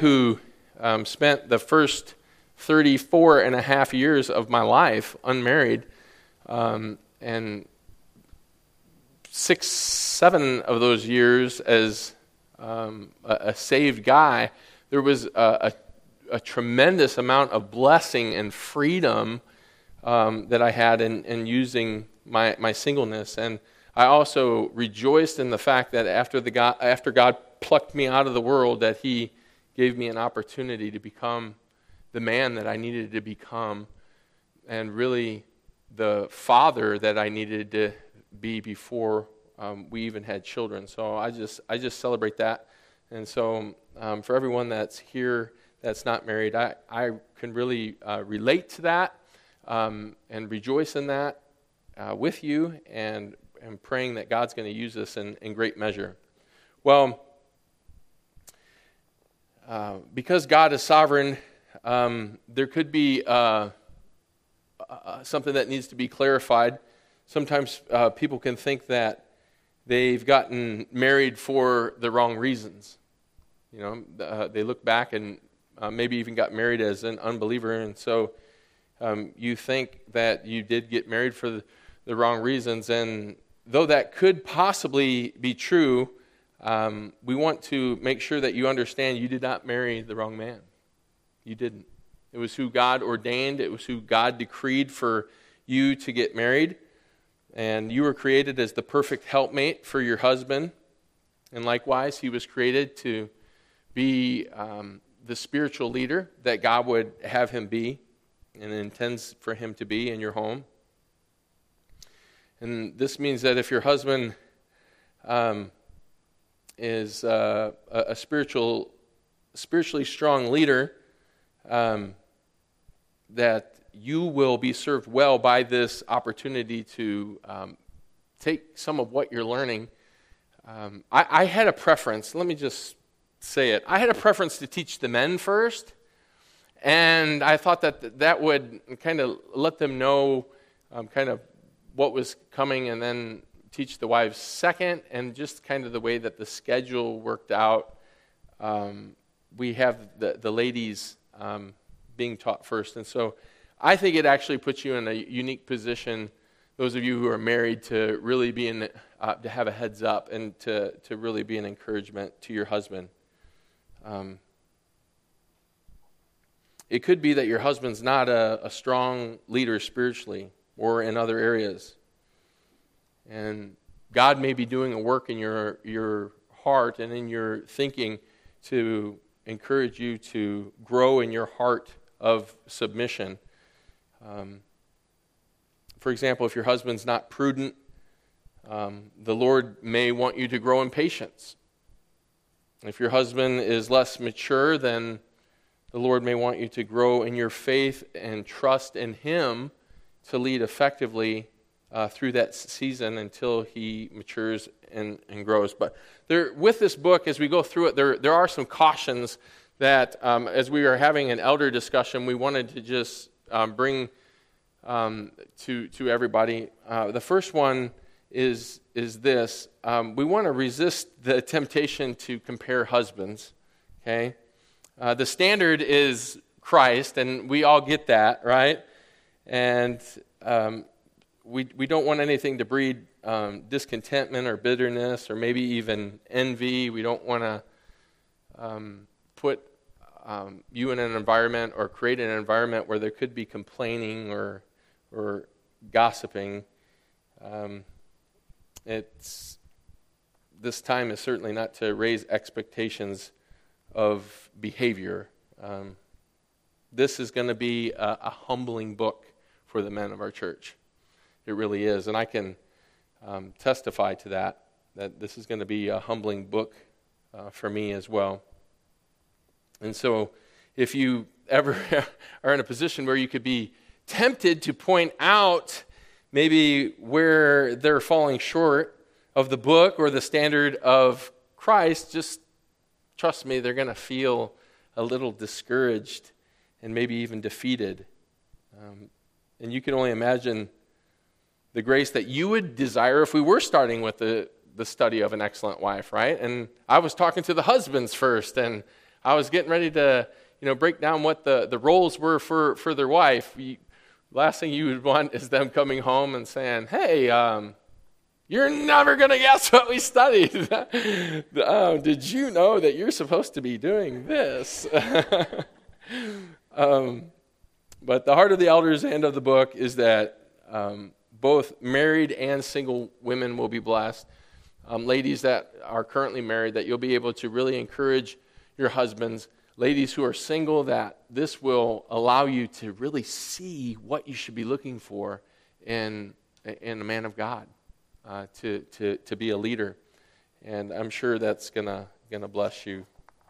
who spent the first 34 and a half years of my life unmarried, and 6, 7 of those years as a saved guy, there was a tremendous amount of blessing and freedom that I had in using my singleness. And I also rejoiced in the fact that after God plucked me out of the world, that He gave me an opportunity to become the man that I needed to become, and really the father that I needed to be before we even had children. So I just celebrate that. And so for everyone that's here that's not married, I can really relate to that and rejoice in that with you, and praying that God's going to use this in great measure. Well, because God is sovereign, there could be something that needs to be clarified. Sometimes people can think that they've gotten married for the wrong reasons. They look back and maybe even got married as an unbeliever, and so you think that you did get married for the wrong reasons. And though that could possibly be true, we want to make sure that you understand you did not marry the wrong man. You didn't. It was who God ordained. It was who God decreed for you to get married. And you were created as the perfect helpmate for your husband. And likewise, he was created to be the spiritual leader that God would have him be and intends for him to be in your home. And this means that if your husband is a spiritually strong leader, that you will be served well by this opportunity to take some of what you're learning. I had a preference, let me just say it. I had a preference to teach the men first, and I thought that would kind of let them know kind of what was coming, and then teach the wives second, and just kind of the way that the schedule worked out. We have the ladies being taught first. And so I think it actually puts you in a unique position, those of you who are married, to really be to have a heads up and to really be an encouragement to your husband. It could be that your husband's not a strong leader spiritually or in other areas. And God may be doing a work in your heart and in your thinking to encourage you to grow in your heart of submission. For example, if your husband's not prudent, the Lord may want you to grow in patience. If your husband is less mature, then the Lord may want you to grow in your faith and trust in Him to lead effectively through that season until he matures and grows. But with this book, as we go through it, there are some cautions that, as we are having an elder discussion, we wanted to just bring to everybody. The first one is this. We want to resist the temptation to compare husbands. Okay, the standard is Christ, and we all get that, right? And we don't want anything to breed discontentment or bitterness or maybe even envy. We don't want to put you in an environment or create an environment where there could be complaining or gossiping. This time is certainly not to raise expectations of behavior. This is going to be a humbling book for the men of our church. It really is. And I can testify to that this is going to be a humbling book for me as well. And so if you ever are in a position where you could be tempted to point out maybe where they're falling short of the book or the standard of Christ, just trust me, they're going to feel a little discouraged and maybe even defeated. And you can only imagine the grace that you would desire if we were starting with the study of an excellent wife, right? And I was talking to the husbands first, and I was getting ready to, break down what the roles were for their wife. Last thing you would want is them coming home and saying, hey, you're never going to guess what we studied. Did you know that you're supposed to be doing this? But the heart of the elders and of the book is that both married and single women will be blessed. Ladies that are currently married, that you'll be able to really encourage your husbands. Ladies who are single, that this will allow you to really see what you should be looking for in a man of God, to be a leader. And I'm sure that's gonna bless you.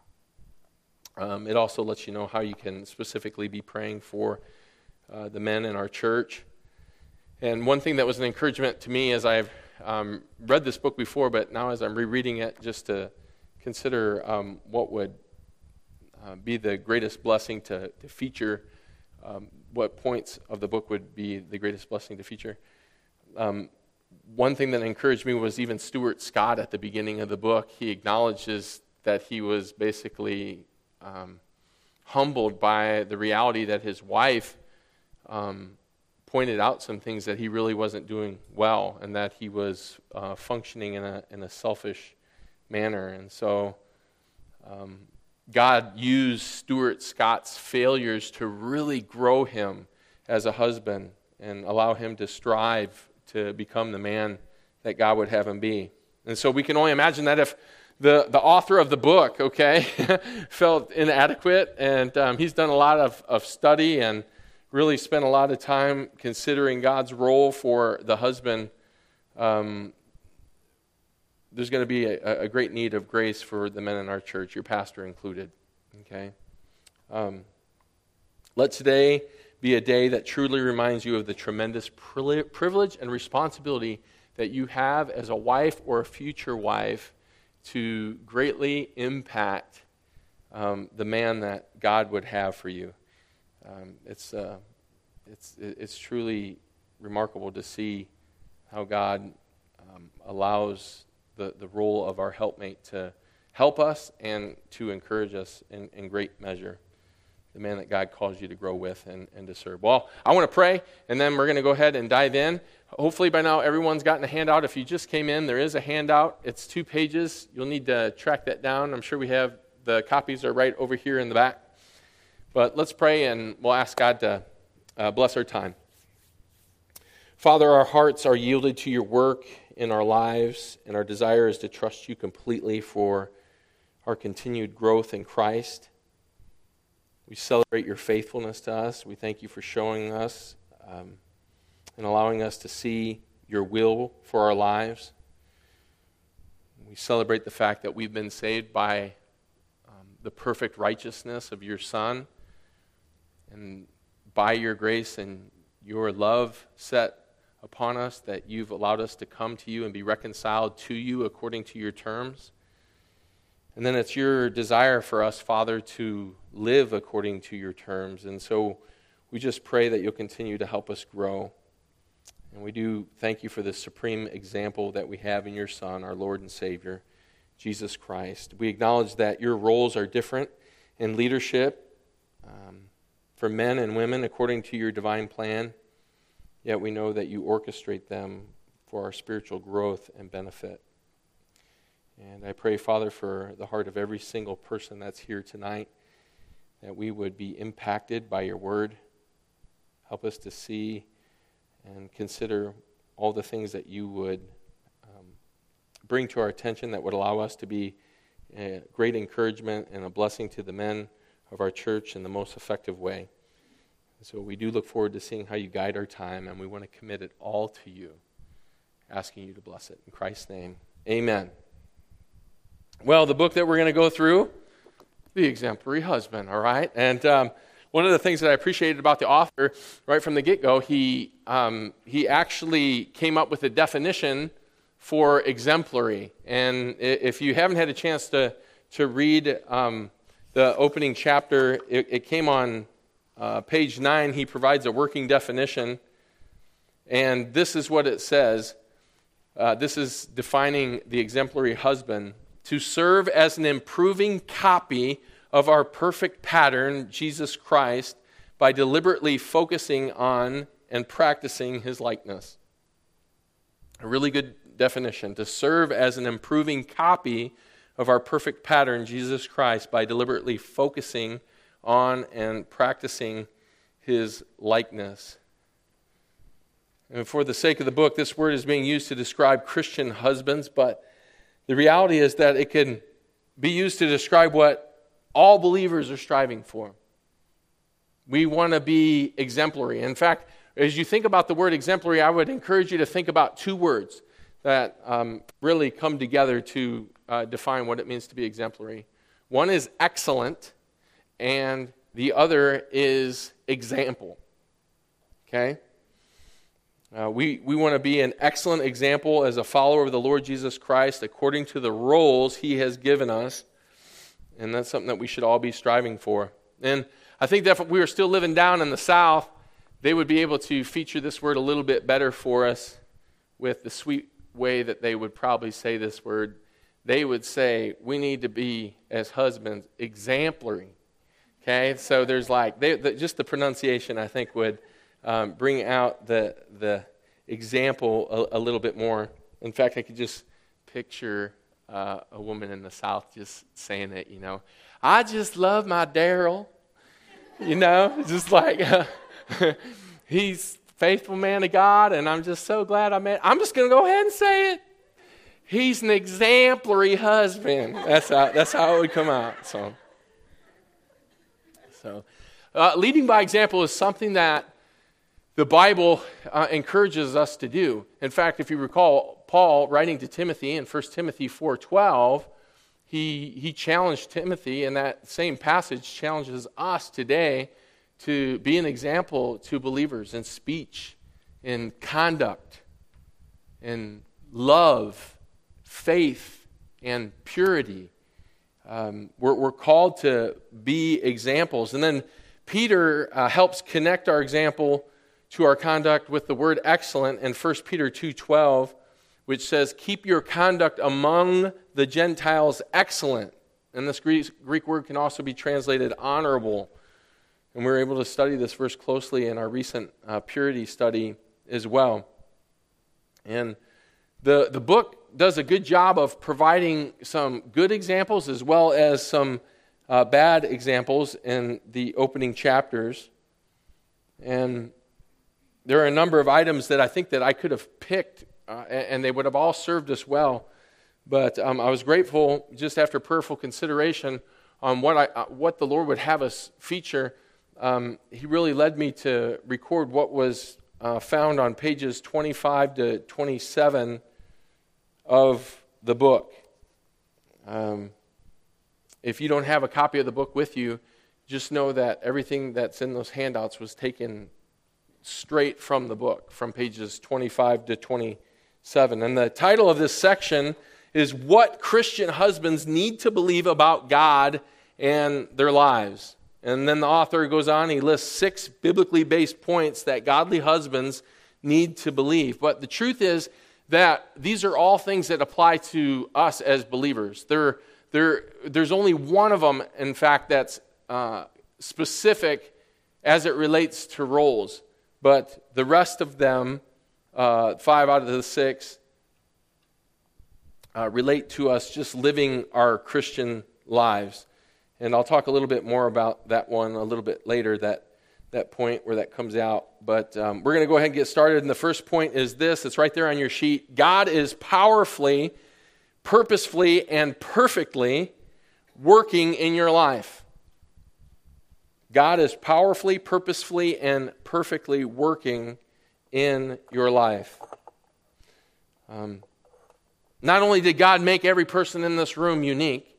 It also lets you know how you can specifically be praying for the men in our church. And one thing that was an encouragement to me as I've read this book before, but now as I'm rereading it, just to consider what would be the greatest blessing to feature, what points of the book would be the greatest blessing to feature. One thing that encouraged me was even Stuart Scott at the beginning of the book. He acknowledges that he was basically humbled by the reality that his wife pointed out some things that he really wasn't doing well, and that he was functioning in a selfish manner. And so God used Stuart Scott's failures to really grow him as a husband and allow him to strive to become the man that God would have him be. And so we can only imagine that if the author of the book, felt inadequate, and he's done a lot of study and really spent a lot of time considering God's role for the husband, there's going to be a great need of grace for the men in our church, your pastor included. Okay? Let today be a day that truly reminds you of the tremendous privilege and responsibility that you have as a wife or a future wife to greatly impact the man that God would have for you. It's truly remarkable to see how God allows the role of our helpmate to help us and to encourage us in great measure, the man that God calls you to grow with and to serve. Well, I want to pray, and then we're going to go ahead and dive in. Hopefully by now everyone's gotten a handout. If you just came in, there is a handout. It's 2 pages. You'll need to track that down. I'm sure we have the copies are right over here in the back. But let's pray, and we'll ask God to bless our time. Father, our hearts are yielded to your work in our lives, and our desire is to trust you completely for our continued growth in Christ. We celebrate your faithfulness to us. We thank you for showing us and allowing us to see your will for our lives. We celebrate the fact that we've been saved by the perfect righteousness of your Son, and by your grace and your love set upon us, that you've allowed us to come to you and be reconciled to you according to your terms. And then it's your desire for us, Father, to live according to your terms. And so we just pray that you'll continue to help us grow. And we do thank you for the supreme example that we have in your Son, our Lord and Savior, Jesus Christ. We acknowledge that your roles are different in leadership for men and women according to your divine plan. Yet we know that you orchestrate them for our spiritual growth and benefit. And I pray, Father, for the heart of every single person that's here tonight, that we would be impacted by your word. Help us to see and consider all the things that you would bring to our attention that would allow us to be a great encouragement and a blessing to the men of our church in the most effective way. So we do look forward to seeing how you guide our time, and we want to commit it all to you, asking you to bless it. In Christ's name, amen. Well, the book that we're going to go through, The Exemplary Husband, all right? And one of the things that I appreciated about the author, right from the get-go, he actually came up with a definition for exemplary. And if you haven't had a chance to read the opening chapter, it came on page 9. He provides a working definition, and this is what it says. This is defining the exemplary husband: to serve as an improving copy of our perfect pattern, Jesus Christ, by deliberately focusing on and practicing his likeness. A really good definition: to serve as an improving copy of our perfect pattern, Jesus Christ, by deliberately focusing on and practicing his likeness. And for the sake of the book, this word is being used to describe Christian husbands, but the reality is that it can be used to describe what all believers are striving for. We want to be exemplary. In fact, as you think about the word exemplary, I would encourage you to think about two words that really come together to define what it means to be exemplary. One is excellent, and the other is example. Okay? We want to be an excellent example as a follower of the Lord Jesus Christ according to the roles he has given us, and that's something that we should all be striving for. And I think that if we were still living down in the South, they would be able to feature this word a little bit better for us with the sweet way that they would probably say this word. They would say, we need to be, as husbands, exemplary. Okay? So there's just the pronunciation, I think, would bring out the example a little bit more. In fact, I could just picture a woman in the South just saying it, I just love my Daryl. Just like he's a faithful man of God, and I'm just so glad I'm just going to go ahead and say it. He's an exemplary husband. That's how it would come out. So leading by example is something that the Bible encourages us to do. In fact, if you recall, Paul writing to Timothy in 1 Timothy 4:12, he challenged Timothy, and that same passage challenges us today to be an example to believers in speech, in conduct, in love, faith, and purity. We're called to be examples. And then Peter helps connect our example to our conduct with the word excellent in 1 Peter 2:12, which says, keep your conduct among the Gentiles excellent. And this Greek word can also be translated honorable. And we were able to study this verse closely in our recent purity study as well. And the book does a good job of providing some good examples as well as some bad examples in the opening chapters. And there are a number of items that I think that I could have picked, and they would have all served us well. But I was grateful, just after prayerful consideration, on what the Lord would have us feature. He really led me to record what was found on pages 25 to 27 of the book. If you don't have a copy of the book with you, just know that everything that's in those handouts was taken straight from the book, from pages 25 to 27. And the title of this section is What Christian Husbands Need to Believe About God and Their Lives. And then the author goes on, he lists 6 biblically based points that godly husbands need to believe. But the truth is that these are all things that apply to us as believers. There's only one of them, in fact, that's specific as it relates to roles. But the rest of them, 5 out of the 6, relate to us just living our Christian lives. And I'll talk a little bit more about that one a little bit later, that point where that comes out. But we're going to go ahead and get started. And the first point is this. It's right there on your sheet. God is powerfully, purposefully, and perfectly working in your life. God is powerfully, purposefully, and perfectly working in your life. Not only did God make every person in this room unique,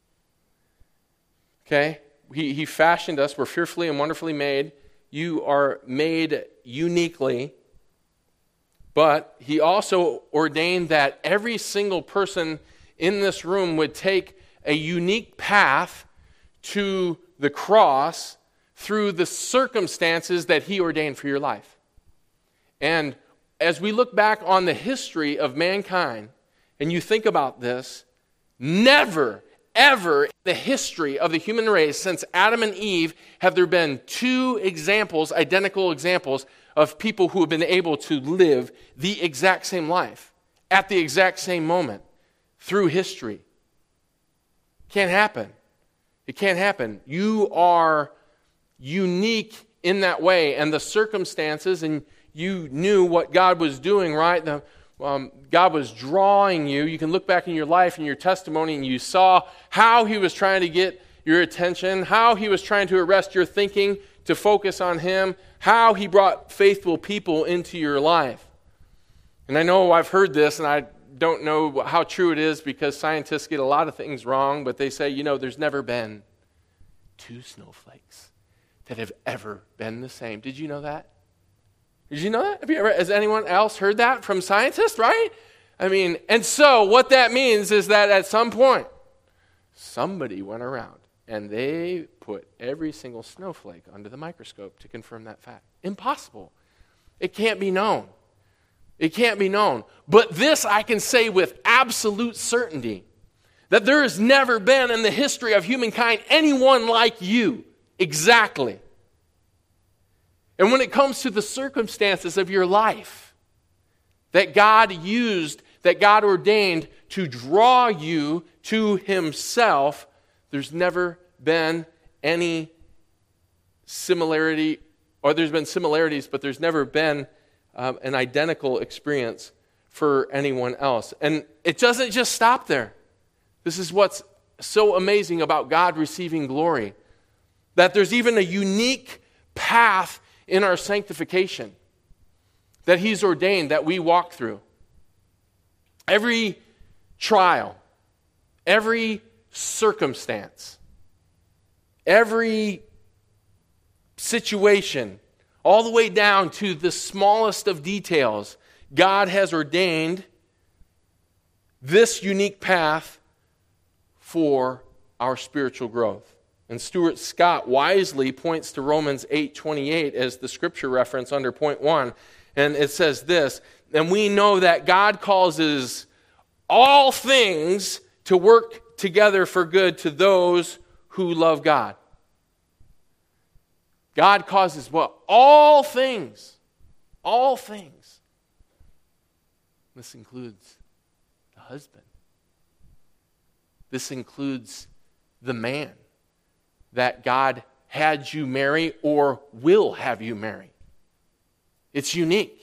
okay, He fashioned us. We're fearfully and wonderfully made. You are made uniquely. But He also ordained that every single person in this room would take a unique path to the cross through the circumstances that He ordained for your life. And as we look back on the history of mankind, and you think about this, never, ever the history of the human race since Adam and Eve have there been two examples, identical examples, of people who have been able to live the exact same life at the exact same moment through history. Can't happen. It can't happen. You are unique in that way, and the circumstances, and you knew what God was doing, right? God was drawing you. You can look back in your life and your testimony, and you saw how He was trying to get your attention, how He was trying to arrest your thinking to focus on Him, how He brought faithful people into your life. And I know I've heard this, and I don't know how true it is because scientists get a lot of things wrong, but they say, there's never been two snowflakes that have ever been the same. Did you know that? Did you know that? Has anyone else heard that from scientists, right? And so what that means is that at some point, somebody went around and they put every single snowflake under the microscope to confirm that fact. Impossible. It can't be known. It can't be known. But this I can say with absolute certainty, that there has never been in the history of humankind anyone like you. Exactly. And when it comes to the circumstances of your life that God used, that God ordained to draw you to Himself, there's never been any similarity, or there's been similarities, but there's never been an identical experience for anyone else. And it doesn't just stop there. This is what's so amazing about God receiving glory, that there's even a unique path in our sanctification that He's ordained that we walk through. Every trial, every circumstance, every situation, all the way down to the smallest of details, God has ordained this unique path for our spiritual growth. And Stuart Scott wisely points to Romans 8:28 as the scripture reference under point 1. And it says this, and we know that God causes all things to work together for good to those who love God. God causes what? All things. All things. This includes the husband. This includes the man that God had you marry or will have you marry. It's unique.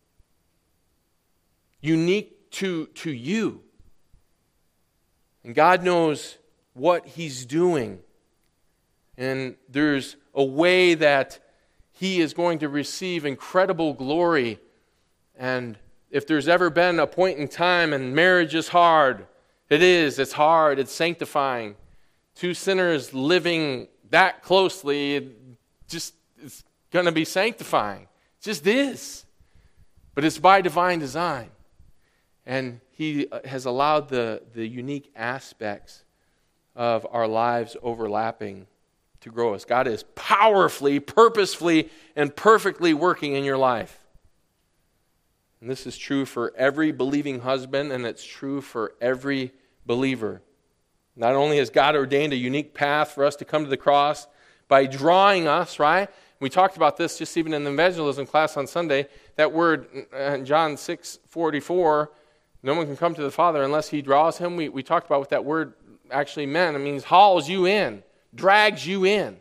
Unique to you. And God knows what He's doing. And there's a way that He is going to receive incredible glory. And if there's ever been a point in time, and marriage is hard, it's hard, it's sanctifying. Two sinners living that closely, it's going to be sanctifying. It just is. But it's by divine design. And He has allowed the unique aspects of our lives overlapping to grow us. God is powerfully, purposefully, and perfectly working in your life. And this is true for every believing husband, and it's true for every believer. Not only has God ordained a unique path for us to come to the cross by drawing us, right? We talked about this just even in the evangelism class on Sunday. That word in John 6:44, no one can come to the Father unless He draws him. We talked about what that word actually meant. It means hauls you in, drags you in,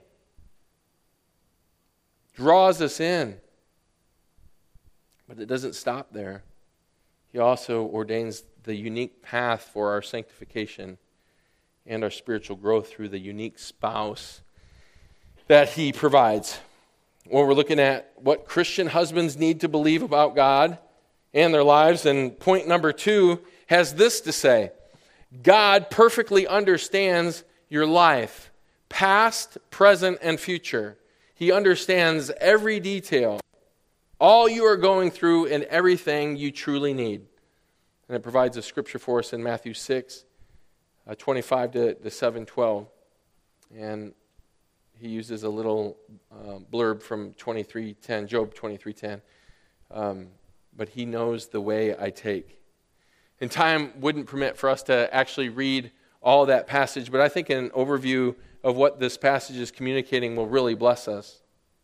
draws us in. But it doesn't stop there. He also ordains the unique path for our sanctification and our spiritual growth through the unique spouse that He provides. Well, we're looking at what Christian husbands need to believe about God and their lives. And point number 2 has this to say: God perfectly understands your life, past, present, and future. He understands every detail, all you are going through, and everything you truly need. And it provides a scripture for us in Matthew 6, 25 to 7:12. And he uses a little blurb from 23:10, Job 23:10. But He knows the way I take. And time wouldn't permit for us to actually read all that passage, but I think an overview of what this passage is communicating will really bless us.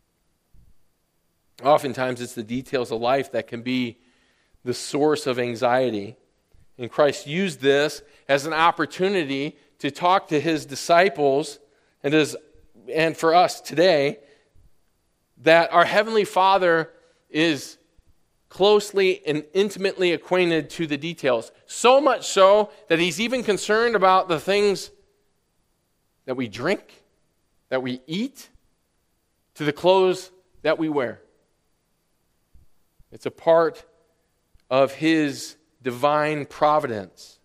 Oftentimes it's the details of life that can be the source of anxiety. And Christ used this as an opportunity to talk to his disciples and for us today, that our Heavenly Father is closely and intimately acquainted to the details. So much so that he's even concerned about the things that we drink, that we eat, to the clothes that we wear. It's a part of his divine providence.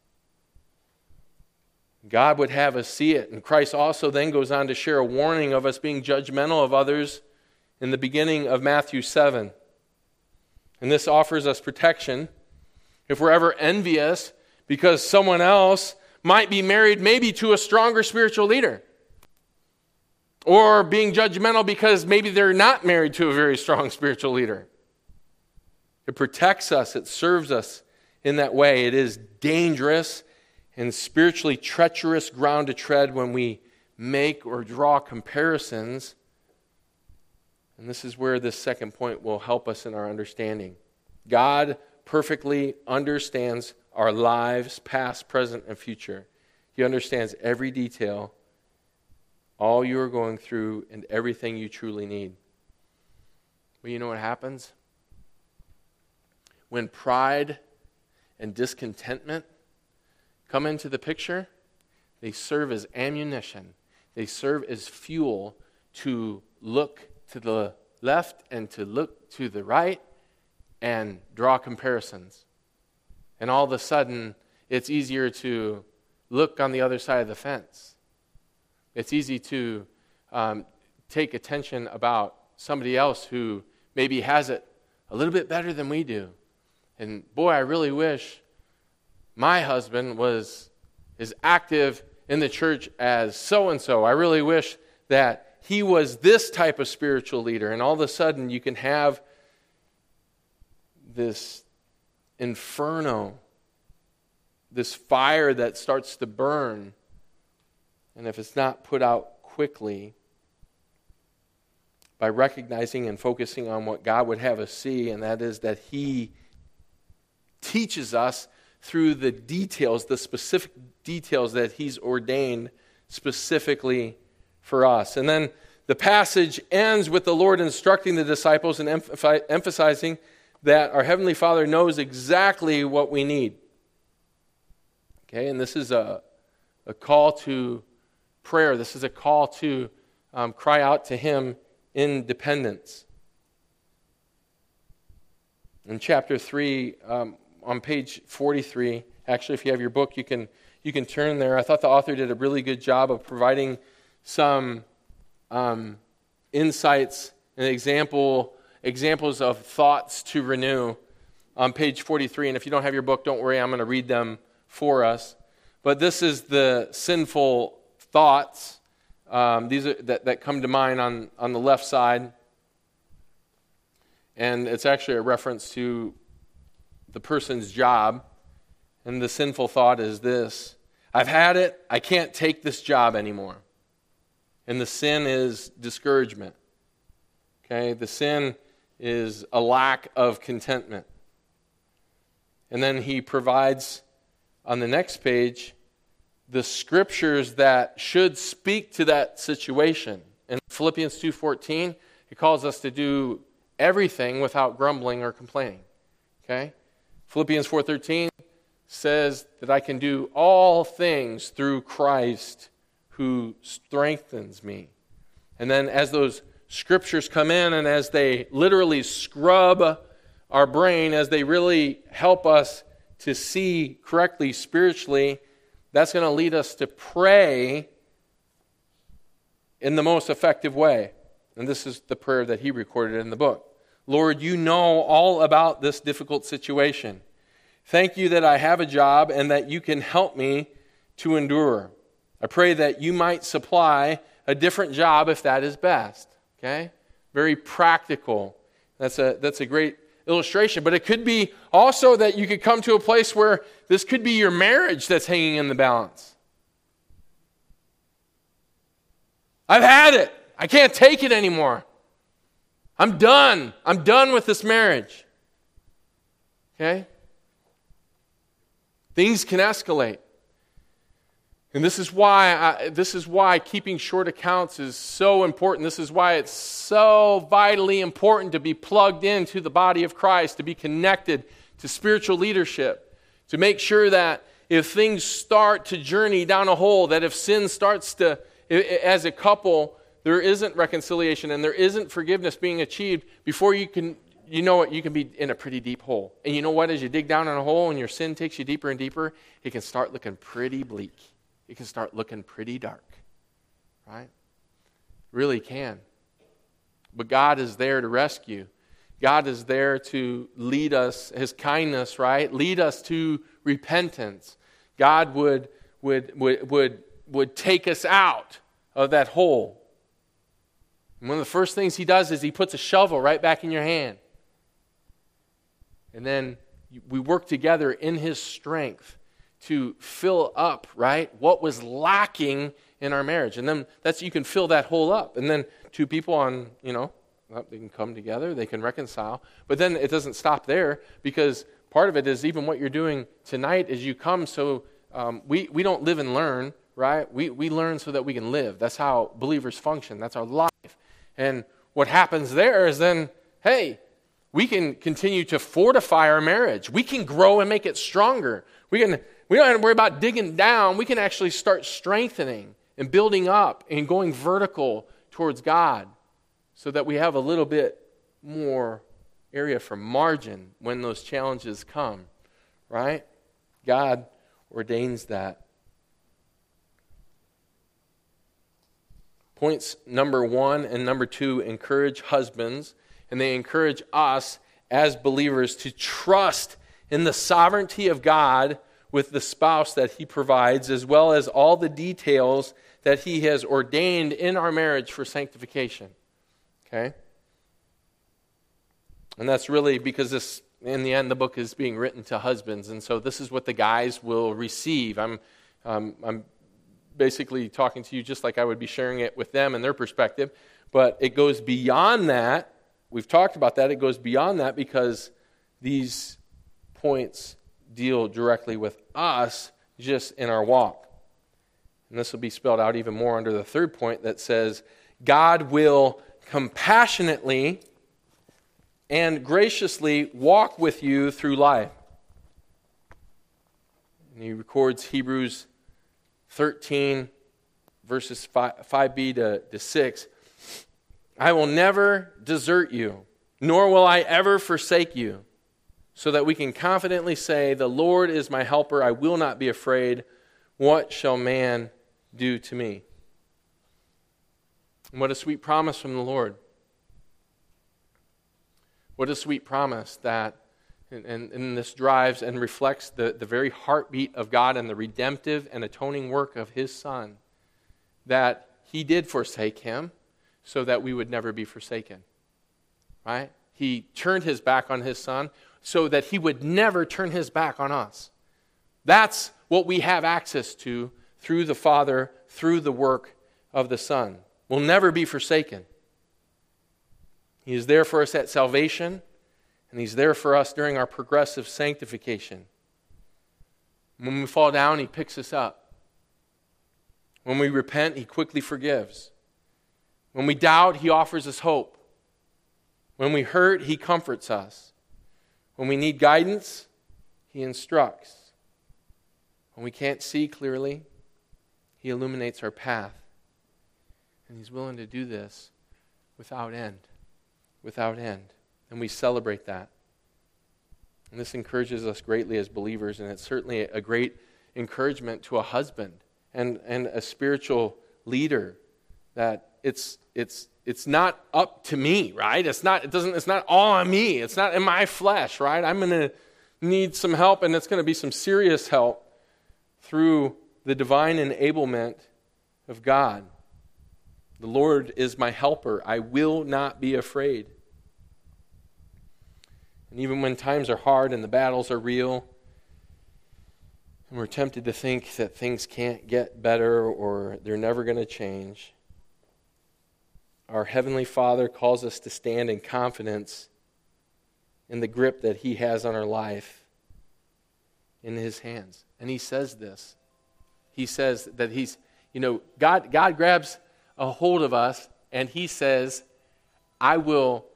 God would have us see it. And Christ also then goes on to share a warning of us being judgmental of others in the beginning of Matthew 7. And this offers us protection if we're ever envious because someone else might be married maybe to a stronger spiritual leader. Or being judgmental because maybe they're not married to a very strong spiritual leader. It protects us. It serves us in that way. It is dangerous and spiritually treacherous ground to tread when we make or draw comparisons. And this is where this second point will help us in our understanding. God perfectly understands our lives, past, present, and future. He understands every detail, all you are going through, and everything you truly need. Well, you know what happens? When pride and discontentment come into the picture, they serve as ammunition. They serve as fuel to look to the left and to look to the right and draw comparisons. And all of a sudden, it's easier to look on the other side of the fence. It's easy to take attention about somebody else who maybe has it a little bit better than we do. And boy, I really wish my husband was as active in the church as so-and-so. I really wish that he was this type of spiritual leader. And all of a sudden, you can have this inferno, this fire that starts to burn. And if it's not put out quickly, by recognizing and focusing on what God would have us see, and that is that he teaches us through the details, the specific details that he's ordained specifically for us. And then the passage ends with the Lord instructing the disciples and emphasizing that our Heavenly Father knows exactly what we need. Okay, and this is a call to prayer. This is a call to cry out to him in dependence. In chapter 3, on page 43, actually, if you have your book, you can turn there. I thought the author did a really good job of providing some insights and examples of thoughts to renew on page 43. And if you don't have your book, don't worry, I'm going to read them for us. But this is the sinful thoughts. These are that come to mind on the left side. And it's actually a reference to the person's job. And the sinful thought is this: I've had it, I can't take this job anymore. And the sin is discouragement. Okay, the sin is a lack of contentment. And then he provides on the next page the scriptures that should speak to that situation. In Philippians 2:14, he calls us to do everything without grumbling or complaining. Okay? Philippians 4:13 says that I can do all things through Christ who strengthens me. And then as those scriptures come in and as they literally scrub our brain, as they really help us to see correctly spiritually, that's going to lead us to pray in the most effective way. And this is the prayer that he recorded in the book. Lord, you know all about this difficult situation. Thank you that I have a job and that you can help me to endure. I pray that you might supply a different job if that is best. Okay? Very practical. That's a great illustration. But it could be also that you could come to a place where this could be your marriage that's hanging in the balance. I've had it. I can't take it anymore. I'm done. I'm done with this marriage. Okay? Things can escalate. And this is why keeping short accounts is so important. This is why it's so vitally important to be plugged into the body of Christ, to be connected to spiritual leadership, to make sure that if things start to journey down a hole, that if sin starts to, as a couple, there isn't reconciliation and there isn't forgiveness being achieved, before you can, you know what, you can be in a pretty deep hole. And you know what, as you dig down in a hole and your sin takes you deeper and deeper, it can start looking pretty bleak. It can start looking pretty dark, right? Really can. But God is there to rescue. God is there to lead us, His kindness, right? Lead us to repentance. God would take us out of that hole. And one of the first things He does is He puts a shovel right back in your hand. And then we work together in His strength to fill up, right, what was lacking in our marriage. And then you can fill that hole up. And then two people on, they can come together, they can reconcile. But then it doesn't stop there, because part of it is even what you're doing tonight is you come so we don't live and learn, right? We learn so that we can live. That's how believers function. That's our life. And what happens there is then, hey, we can continue to fortify our marriage. We can grow and make it stronger. We don't have to worry about digging down. We can actually start strengthening and building up and going vertical towards God, so that we have a little bit more area for margin when those challenges come, right? God ordains that. Points number 1 and number 2 encourage husbands, and they encourage us as believers to trust in the sovereignty of God with the spouse that He provides, as well as all the details that He has ordained in our marriage for sanctification. Okay? And that's really because this, in the end, the book is being written to husbands, and so this is what the guys will receive. I'm basically talking to you just like I would be sharing it with them and their perspective, but it goes beyond that. We've talked about that. It goes beyond that because these points deal directly with us just in our walk. And this will be spelled out even more under the third point that says, God will compassionately and graciously walk with you through life. And he records Hebrews 13, verses 5b to 6. I will never desert you, nor will I ever forsake you, so that we can confidently say, the Lord is my helper, I will not be afraid. What shall man do to me? And what a sweet promise from the Lord. What a sweet promise that, and this drives and reflects the very heartbeat of God and the redemptive and atoning work of His Son, that He did forsake Him so that we would never be forsaken. Right? He turned His back on His Son so that He would never turn His back on us. That's what we have access to through the Father, through the work of the Son. We'll never be forsaken. He is there for us at salvation, and He's there for us during our progressive sanctification. When we fall down, He picks us up. When we repent, He quickly forgives. When we doubt, He offers us hope. When we hurt, He comforts us. When we need guidance, He instructs. When we can't see clearly, He illuminates our path. And He's willing to do this without end. Without end. And we celebrate that. And this encourages us greatly as believers, and it's certainly a great encouragement to a husband and a spiritual leader, that it's not up to me, right? It's not all on me. It's not in my flesh, right? I'm going to need some help, and it's going to be some serious help through the divine enablement of God. The Lord is my helper. I will not be afraid. And even when times are hard and the battles are real, and we're tempted to think that things can't get better or they're never going to change, our Heavenly Father calls us to stand in confidence in the grip that He has on our life in His hands. And He says this. He says that God grabs a hold of us and He says, I will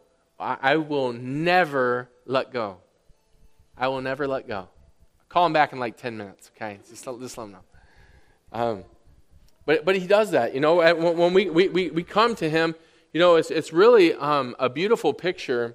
never let go. I will never let go. Call Him back in like 10 minutes, okay? Just let Him know. But He does that. When we come to Him, it's really a beautiful picture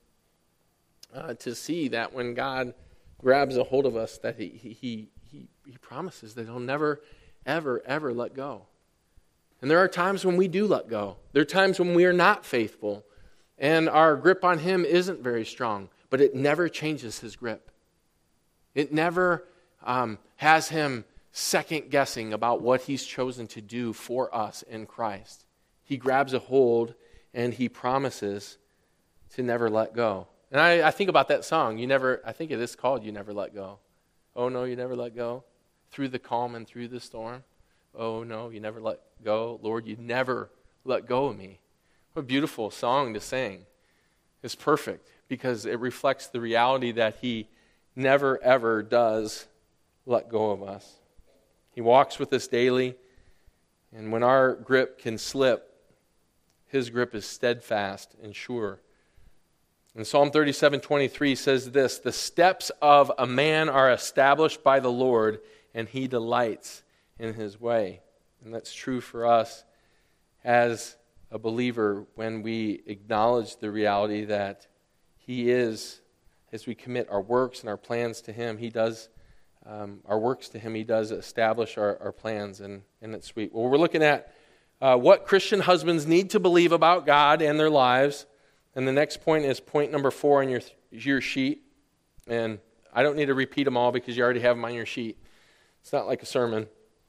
to see that when God grabs a hold of us, that He promises that He'll never, ever, ever let go. And there are times when we do let go. There are times when we are not faithful, and our grip on Him isn't very strong, but it never changes His grip. It never has Him second-guessing about what He's chosen to do for us in Christ. He grabs a hold, and He promises to never let go. And I think about that song, I think it is called You Never Let Go. Oh, no, you never let go. Through the calm and through the storm. Oh, no, you never let go. Lord, you never let go of me. What a beautiful song to sing. It's perfect because it reflects the reality that He never, ever does let go of us. He walks with us daily, and when our grip can slip, His grip is steadfast and sure. And Psalm 37:23 says this, the steps of a man are established by the Lord, and He delights in His way. And that's true for us as a believer when we acknowledge the reality that He is, as we commit our works and our plans to Him, He does our works to Him, He does establish our plans, and it's sweet. Well, we're looking at what Christian husbands need to believe about God and their lives. And the next point is point number 4 on your sheet. And I don't need to repeat them all because you already have them on your sheet. It's not like a sermon.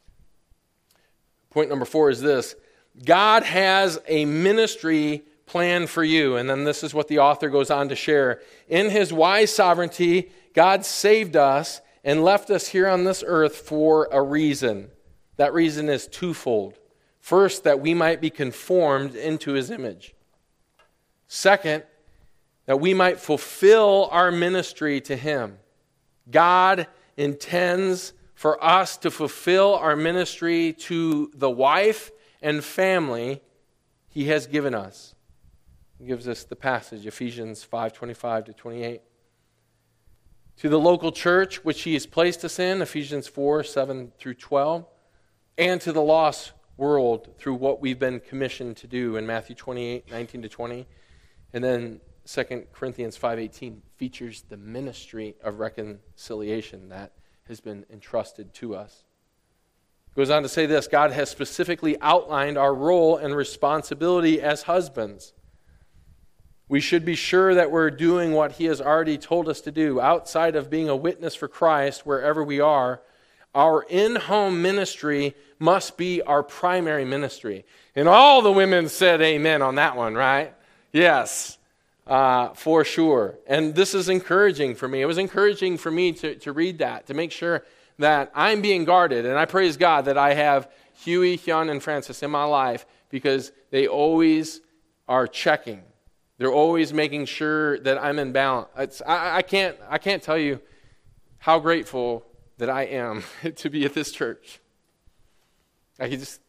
Point number 4 is this. God has a ministry plan for you. And then this is what the author goes on to share. In His wise sovereignty, God saved us and left us here on this earth for a reason. That reason is twofold. First, that we might be conformed into His image. Second, that we might fulfill our ministry to Him. God intends for us to fulfill our ministry to the wife and family He has given us. He gives us the passage, Ephesians 5:25-28. To the local church which He has placed us in, Ephesians 4:7-12. And to the lost world through what we've been commissioned to do in Matthew 28:19-20. And then 2 Corinthians 5:18 features the ministry of reconciliation that has been entrusted to us. It goes on to say this, God has specifically outlined our role and responsibility as husbands. We should be sure that we're doing what He has already told us to do. Outside of being a witness for Christ wherever we are, our in-home ministry must be our primary ministry. And all the women said amen on that one, right? Yes, for sure. And this is encouraging for me. It was encouraging for me to read that, to make sure that I'm being guarded. And I praise God that I have Huey, Hyun, and Francis in my life because they always are checking. They're always making sure that I'm in balance. I can't tell you how grateful that I am to be at this church. I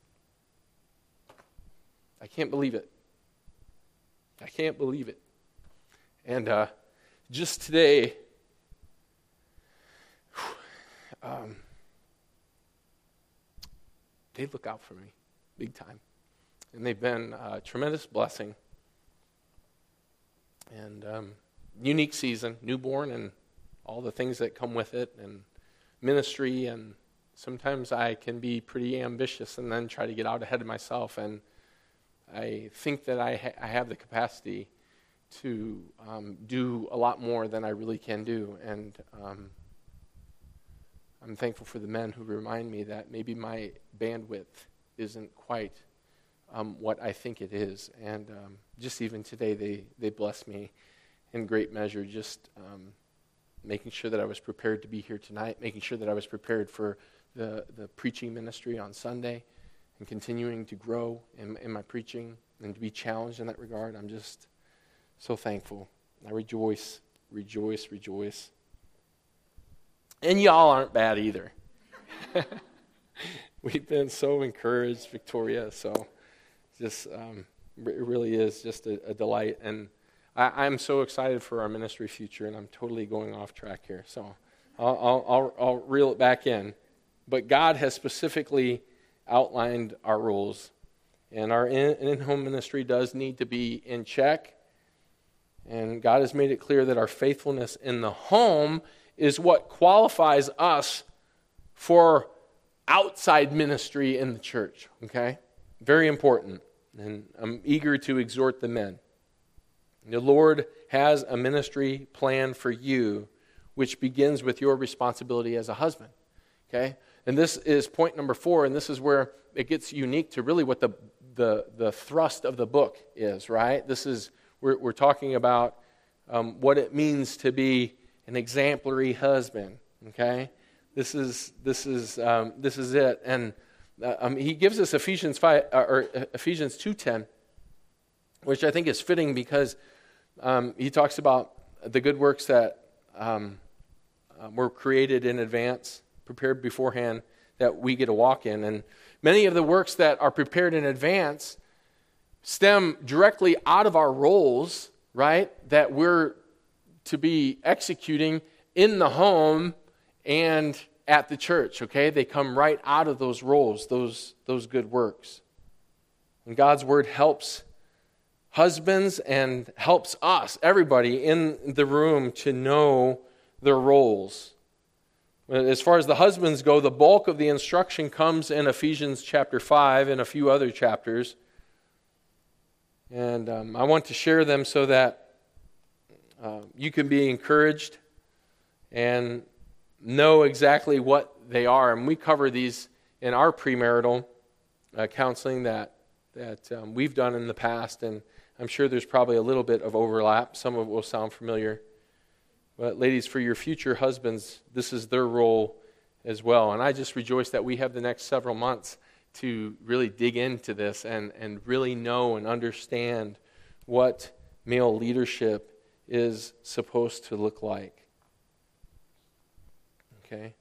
can't believe it. I can't believe it. And just today, they look out for me big time. And they've been a tremendous blessing. And unique season, newborn and all the things that come with it, and ministry, and sometimes I can be pretty ambitious and then try to get out ahead of myself, and I think that I have the capacity to do a lot more than I really can do, and I'm thankful for the men who remind me that maybe my bandwidth isn't quite what I think it is, and just even today they bless me in great measure, just making sure that I was prepared to be here tonight, making sure that I was prepared for the preaching ministry on Sunday, and continuing to grow in my preaching and to be challenged in that regard. I'm just so thankful. I rejoice. And y'all aren't bad either. We've been so encouraged, Victoria, so just it really is just a delight. And I'm so excited for our ministry future, and I'm totally going off track here. So I'll reel it back in. But God has specifically outlined our rules, and our in-home ministry does need to be in check. And God has made it clear that our faithfulness in the home is what qualifies us for outside ministry in the church, okay? Very important. And I'm eager to exhort the men. The Lord has a ministry plan for you, which begins with your responsibility as a husband, okay? And this is point number 4, and this is where it gets unique to really what the thrust of the book is, right? This is, we're talking about what it means to be an exemplary husband, okay? This is it, and he gives us Ephesians 2:10, which I think is fitting because he talks about the good works that were created in advance, prepared beforehand, that we get to walk in. And many of the works that are prepared in advance stem directly out of our roles, right, that we're to be executing in the home and at the church, okay? They come right out of those roles, those good works. And God's word helps husbands and helps us, everybody in the room, to know their roles. As far as the husbands go, the bulk of the instruction comes in Ephesians chapter 5 and a few other chapters. And I want to share them so that you can be encouraged and know exactly what they are. And we cover these in our premarital counseling that we've done in the past. And I'm sure there's probably a little bit of overlap. Some of it will sound familiar. But ladies, for your future husbands, this is their role as well. And I just rejoice that we have the next several months to really dig into this and really know and understand what male leadership is supposed to look like. Okay?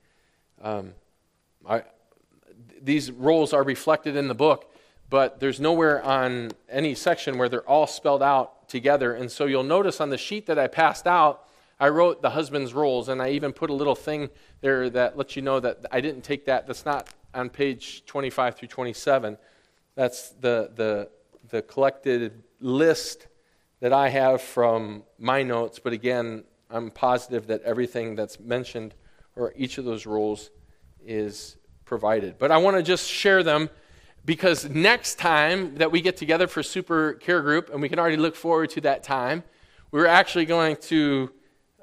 These roles are reflected in the book, but there's nowhere on any section where they're all spelled out together. And so you'll notice on the sheet that I passed out, I wrote the husband's roles, and I even put a little thing there that lets you know that I didn't take that. That's not on page 25 through 27. That's the collected list that I have from my notes. But again, I'm positive that everything that's mentioned or each of those roles is provided. But I want to just share them because next time that we get together for Super Care Group, and we can already look forward to that time, we're actually going to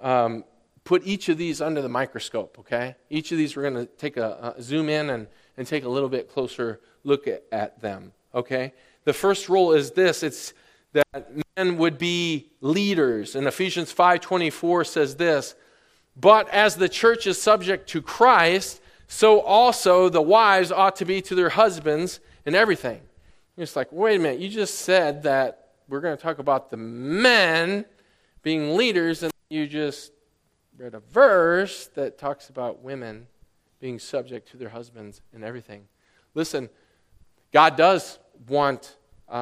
put each of these under the microscope, okay? Each of these we're going to take a zoom in and take a little bit closer look at them, okay? The first role is this. It's that men would be leaders. And Ephesians 5:24 says this, "But as the church is subject to Christ, so also the wives ought to be to their husbands in everything." You're just like, wait a minute, you just said that we're going to talk about the men being leaders, and you just read a verse that talks about women being subject to their husbands in everything. Listen, God does want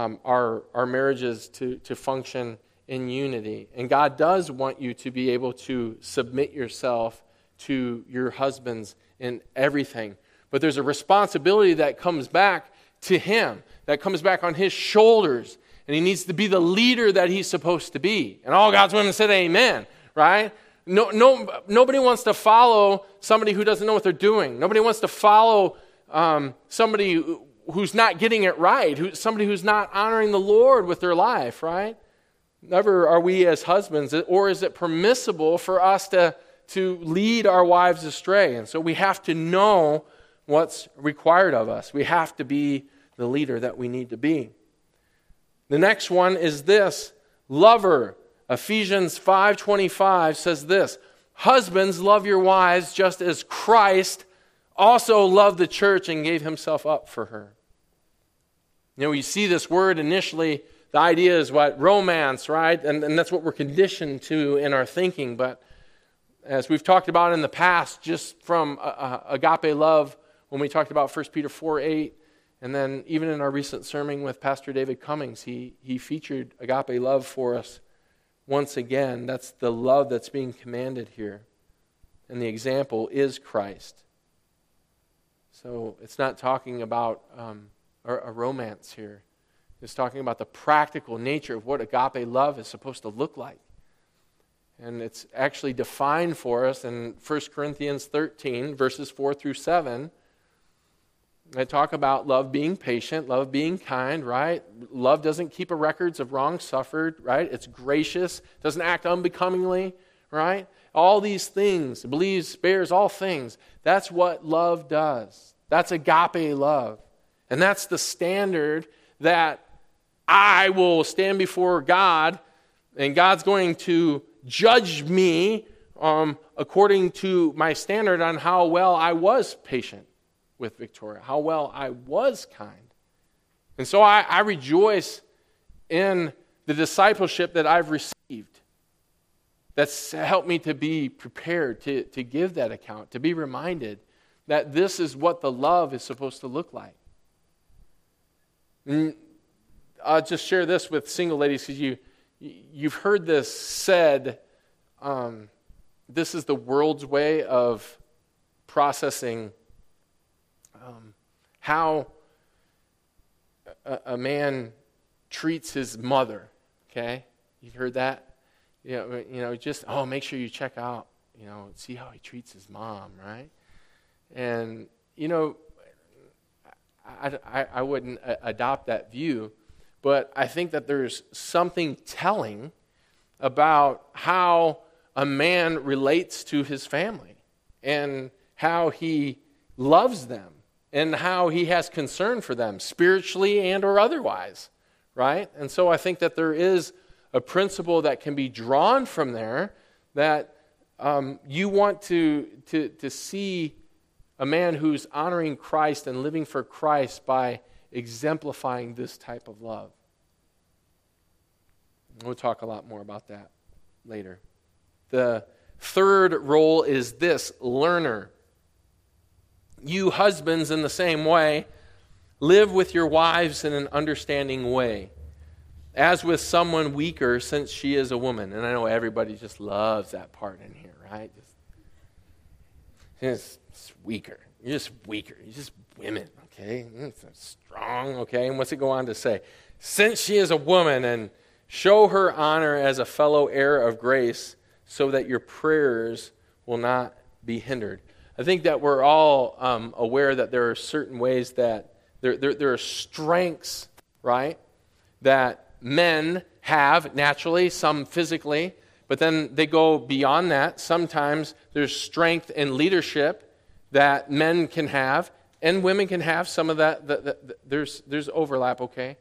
our marriages to function in unity. And God does want you to be able to submit yourself to your husbands in everything. But there's a responsibility that comes back to him, that comes back on his shoulders. And he needs to be the leader that he's supposed to be. And all God's women said amen, right? Nobody wants to follow somebody who doesn't know what they're doing. Nobody wants to follow somebody who's not getting it right, somebody who's not honoring the Lord with their life, right? Never are we as husbands, or is it permissible for us to lead our wives astray? And so we have to know what's required of us. We have to be the leader that we need to be. The next one is this, lover. Ephesians 5:25 says this, "Husbands, love your wives just as Christ also loved the church and gave himself up for her." You see this word initially, the idea is what? Romance, right? And that's what we're conditioned to in our thinking. But as we've talked about in the past, just from agape love, when we talked about 1 Peter 4:8, and then even in our recent sermon with Pastor David Cummings, he featured agape love for us once again. That's the love that's being commanded here. And the example is Christ. So it's not talking about a romance here. It's talking about the practical nature of what agape love is supposed to look like. And it's actually defined for us in 1 Corinthians 13, verses 4 through 7. They talk about love being patient, love being kind, right? Love doesn't keep a records of wrong suffered, right? It's gracious, doesn't act unbecomingly, right? All these things, believes, bears all things. That's what love does. That's agape love. And that's the standard that I will stand before God, and God's going to judge me according to my standard on how well I was patient with Victoria, how well I was kind. And so I rejoice in the discipleship that I've received. That's helped me to be prepared to give that account, to be reminded that this is what the love is supposed to look like. And I'll just share this with single ladies, because you've heard this said, this is the world's way of processing how a man treats his mother. Okay, you've heard that. Just make sure you check out. See how he treats his mom, right? And I wouldn't adopt that view, but I think that there's something telling about how a man relates to his family and how he loves them and how he has concern for them spiritually and or otherwise, right? And so I think that there is a principle that can be drawn from there, that you want to see a man who's honoring Christ and living for Christ by exemplifying this type of love. We'll talk a lot more about that later. The third role is this: learner. You husbands, in the same way, live with your wives in an understanding way, as with someone weaker, since she is a woman. And I know everybody just loves that part in here, right? Just weaker. You're just weaker. You're just women, okay? It's strong, okay? And what's it go on to say? Since she is a woman, and show her honor as a fellow heir of grace, so that your prayers will not be hindered. I think that we're all aware that there are certain ways that there are strengths, right, that men have naturally, some physically, but then they go beyond that. Sometimes there's strength in leadership that men can have, and women can have some of that. There's overlap, okay?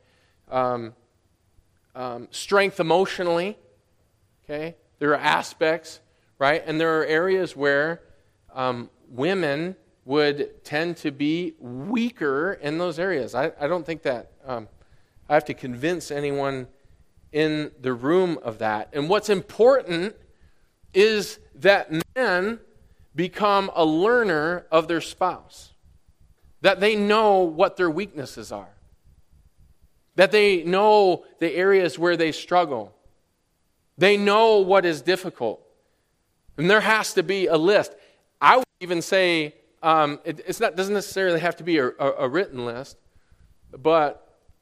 Strength emotionally, okay? There are aspects, right? And there are areas where women would tend to be weaker in those areas. I don't think that I have to convince anyone in the room of that. And what's important is that men become a learner of their spouse, that they know what their weaknesses are, that they know the areas where they struggle. They know what is difficult. And there has to be a list. I would even say it doesn't necessarily have to be a written list, but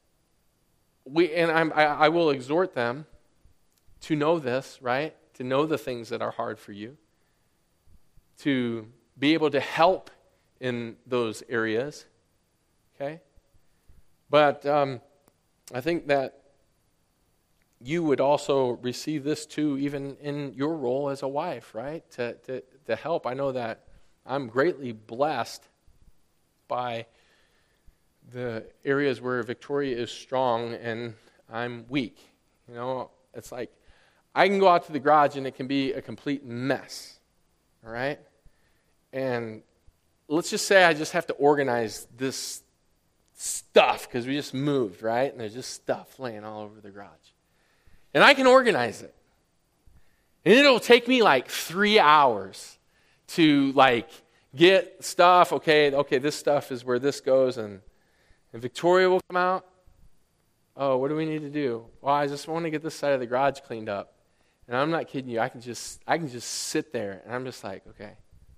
I will exhort them to know this, right? To know the things that are hard for you, to be able to help in those areas, okay? But I think that you would also receive this too, even in your role as a wife, right? To help. I know that I'm greatly blessed by the areas where Victoria is strong and I'm weak. It's like I can go out to the garage and it can be a complete mess, all right? And let's just say I just have to organize this stuff because we just moved, right? And there's just stuff laying all over the garage. And I can organize it. And it'll take me like 3 hours to like get stuff. Okay, this stuff is where this goes. And Victoria will come out. Oh, what do we need to do? Well, I just want to get this side of the garage cleaned up. And I'm not kidding you. I can just sit there and I'm just like, okay,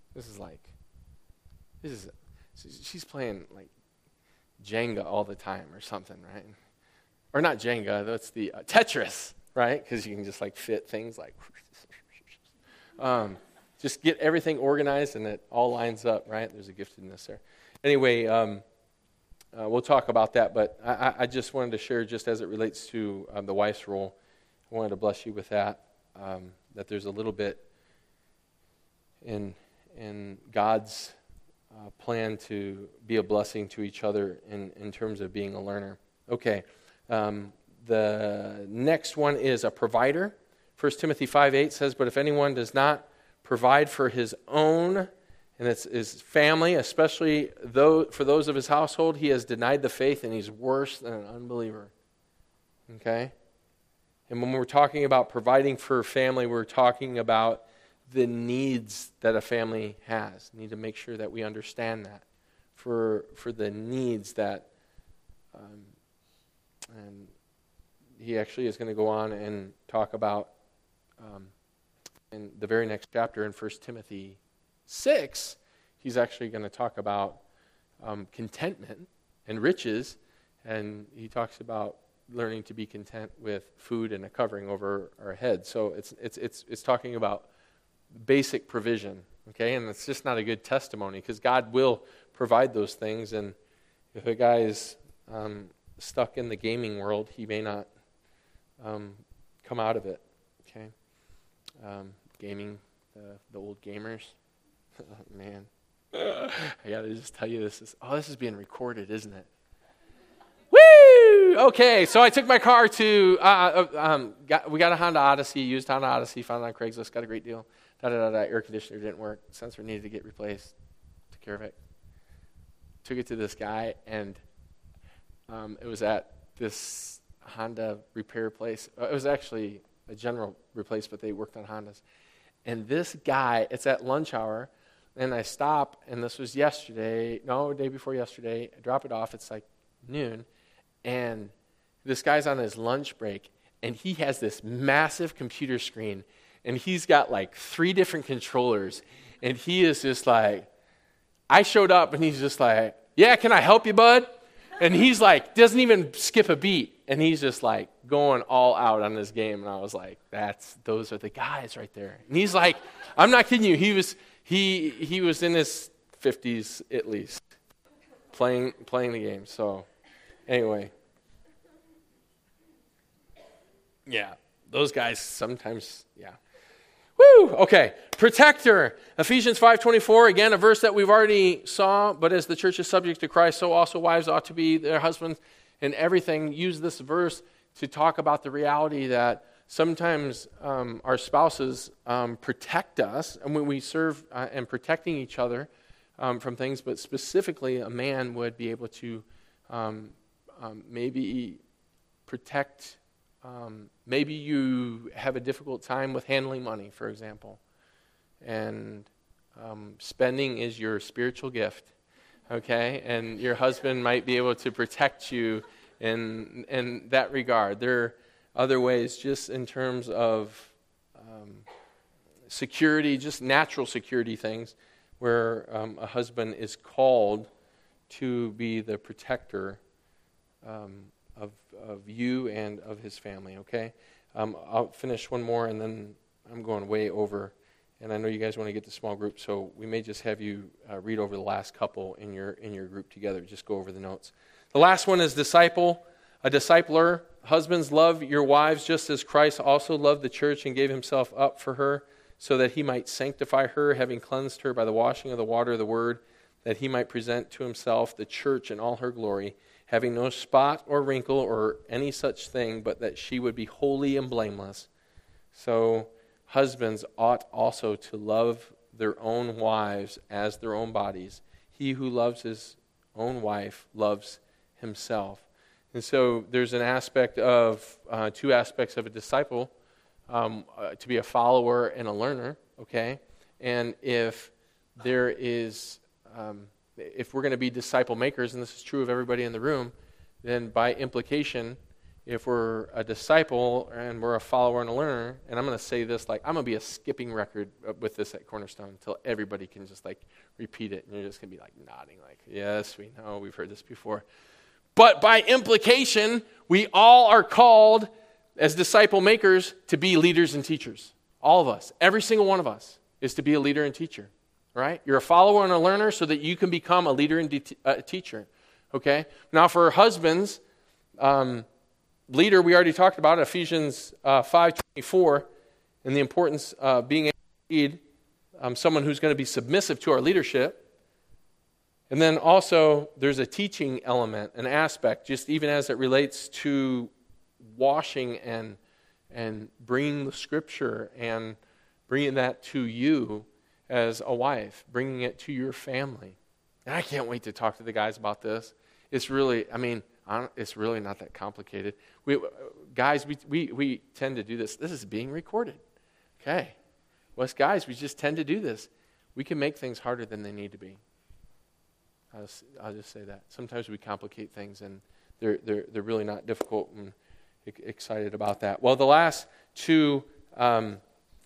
she's playing like Jenga all the time or something, right? Or not Jenga, that's the Tetris, right? Because you can just like fit things like, just get everything organized and it all lines up, right? There's a giftedness there. Anyway, we'll talk about that, but I just wanted to share just as it relates to the wife's role. I wanted to bless you with that, that there's a little bit in God's plan to be a blessing to each other in terms of being a learner. Okay, the next one is a provider. 1 Timothy 5:8 says, but if anyone does not provide for his own, and it's his family, especially for those of his household, he has denied the faith and he's worse than an unbeliever. Okay? And when we're talking about providing for family, we're talking about the needs that a family has. We need to make sure that we understand that for the needs that, and he actually is going to go on and talk about in the very next chapter in 1 Timothy 6, he's actually going to talk about contentment and riches, and he talks about learning to be content with food and a covering over our head. So it's talking about basic provision, okay? And it's just not a good testimony because God will provide those things, and if a guy is stuck in the gaming world, he may not come out of it, okay? Gaming, the old gamers. Man, I got to just tell you this is being recorded, isn't it? Woo! Okay, so I took my car to, we got a Honda Odyssey, used Honda Odyssey, found it on Craigslist, got a great deal. Air conditioner didn't work, sensor needed to get replaced, took care of it. Took it to this guy, and it was at this Honda repair place. It was actually a general replace, but they worked on Hondas. And this guy, it's at lunch hour, and I stop, and this was day before yesterday. I drop it off, it's like noon, and this guy's on his lunch break, and he has this massive computer screen, and he's got like 3 different controllers, and he is just like, I showed up, and he's just like, yeah, can I help you, bud? And he's like, doesn't even skip a beat. And he's just like going all out on this game. And I was like, those are the guys right there. And he's like, I'm not kidding you. He was in his 50s at least, playing the game. So anyway. Yeah, those guys sometimes, yeah. Woo! Okay, protector. Ephesians 5:24, again, a verse that we've already saw, but as the church is subject to Christ, so also wives ought to be their husbands and everything. Use this verse to talk about the reality that sometimes our spouses protect us, and when we serve and protecting each other from things, but specifically a man would be able to maybe protect. Maybe you have a difficult time with handling money, for example, and spending is your spiritual gift, okay? And your husband might be able to protect you in that regard. There are other ways, just in terms of security, just natural security things, where a husband is called to be the protector of you and of his family, okay? I'll finish one more, and then I'm going way over, and I know you guys want to get to small group, so we may just have you read over the last couple in your group together. Just go over the notes. The last one is disciple, a discipler. Husbands, love your wives just as Christ also loved the church and gave himself up for her, so that he might sanctify her, having cleansed her by the washing of the water of the word, that he might present to himself the church in all her glory, having no spot or wrinkle or any such thing, but that she would be holy and blameless. So husbands ought also to love their own wives as their own bodies. He who loves his own wife loves himself. And so there's an aspect of, two aspects of a disciple, to be a follower and a learner, okay? And if there is, if we're going to be disciple makers, and this is true of everybody in the room, then by implication, if we're a disciple and we're a follower and a learner, and I'm going to say this, like, I'm going to be a skipping record with this at Cornerstone until everybody can just, like, repeat it, and you're just going to be, like, nodding, like, yes, we know, we've heard this before. But by implication, we all are called as disciple makers to be leaders and teachers. All of us, every single one of us is to be a leader and teacher, right? You're a follower and a learner so that you can become a leader and teacher, okay? Now for husbands, leader, we already talked about Ephesians 5:24, and the importance of being able to lead someone who's going to be submissive to our leadership. And then also, there's a teaching element, an aspect, just even as it relates to washing and bringing the Scripture and bringing that to you as a wife, bringing it to your family. And I can't wait to talk to the guys about this. It's really, it's really not that complicated. Guys, we tend to do this. This is being recorded. Okay. Well, us guys, we just tend to do this. We can make things harder than they need to be. I'll just say that. Sometimes we complicate things, and they're really not difficult, and excited about that. Well, the last two are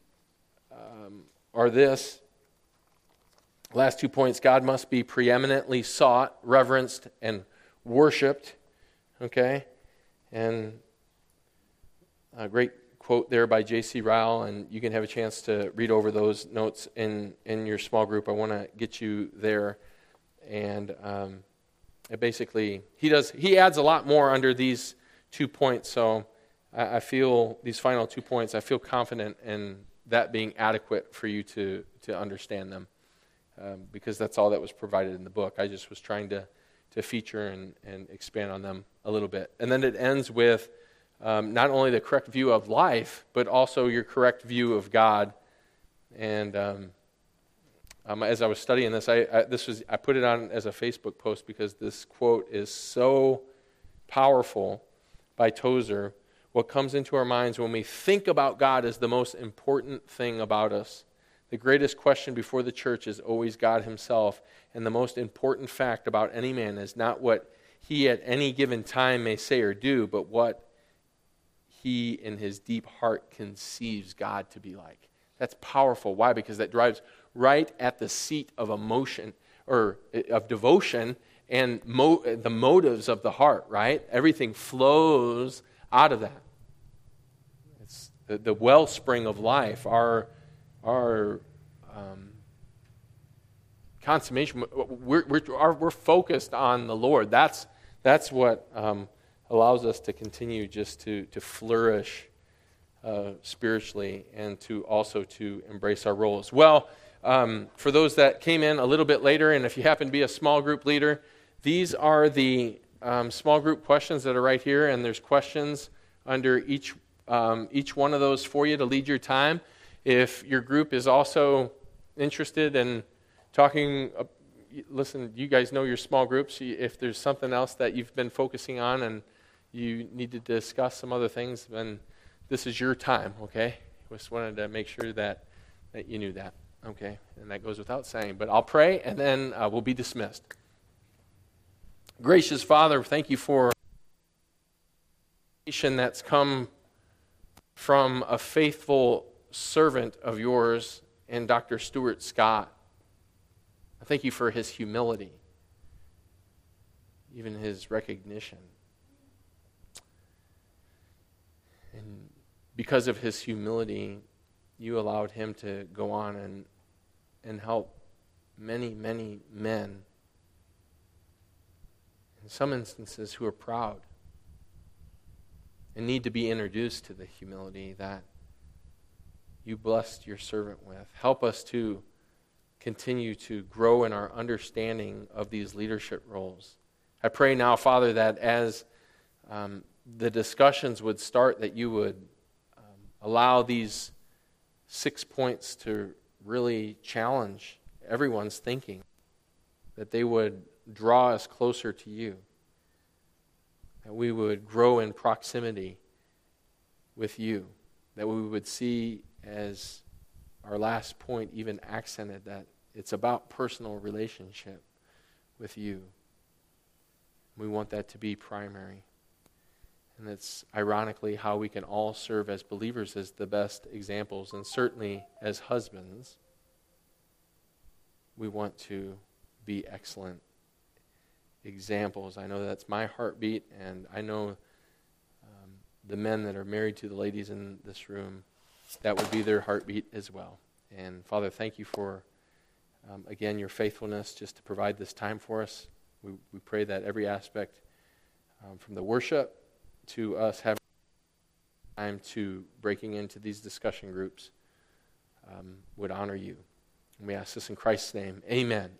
this. Last 2 points. God must be preeminently sought, reverenced, and worshipped. Okay? And a great quote there by J.C. Ryle, and you can have a chance to read over those notes in your small group. I want to get you there. And it basically, he adds a lot more under these 2 points, so I feel, these final 2 points, I feel confident in that being adequate for you to understand them, because that's all that was provided in the book. I just was trying to feature and expand on them a little bit. And then it ends with not only the correct view of life, but also your correct view of God. And as I was studying this, I put it on as a Facebook post because this quote is so powerful by Tozer. What comes into our minds when we think about God is the most important thing about us. The greatest question before the church is always God himself, and the most important fact about any man is not what he at any given time may say or do, but what he in his deep heart conceives God to be like. That's powerful. Why? Because that drives right at the seat of emotion or of devotion and the motives of the heart, right? Everything flows out of that. It's the wellspring of life, our consummation. We're focused on the Lord. That's what allows us to continue just to flourish spiritually and to also to embrace our roles. Well, for those that came in a little bit later, and if you happen to be a small group leader, these are the small group questions that are right here, and there's questions under each one of those for you to lead your time. If your group is also interested in talking, listen, you guys know your small groups. If there's something else that you've been focusing on and you need to discuss some other things, then this is your time, okay? Just wanted to make sure that you knew that, okay? And that goes without saying. But I'll pray, and then we'll be dismissed. Gracious Father, thank you for that's come from a faithful servant of yours in Dr. Stuart Scott. I thank you for his humility, even his recognition. And because of his humility, you allowed him to go on and help many, many men, in some instances, who are proud and need to be introduced to the humility that you blessed your servant with. Help us to continue to grow in our understanding of these leadership roles. I pray now, Father, that as the discussions would start, that you would allow these 6 points to really challenge everyone's thinking, that they would draw us closer to you. that we would grow in proximity with you, that we would see, as our last point even accented, that it's about personal relationship with you. We want that to be primary. And that's ironically how we can all serve as believers as the best examples. And certainly as husbands, we want to be excellent examples. I know that's my heartbeat, and I know the men that are married to the ladies in this room, that would be their heartbeat as well. And Father, thank you for, again, your faithfulness just to provide this time for us. We pray that every aspect, from the worship to us having time to breaking into these discussion groups, would honor you. And we ask this in Christ's name. Amen.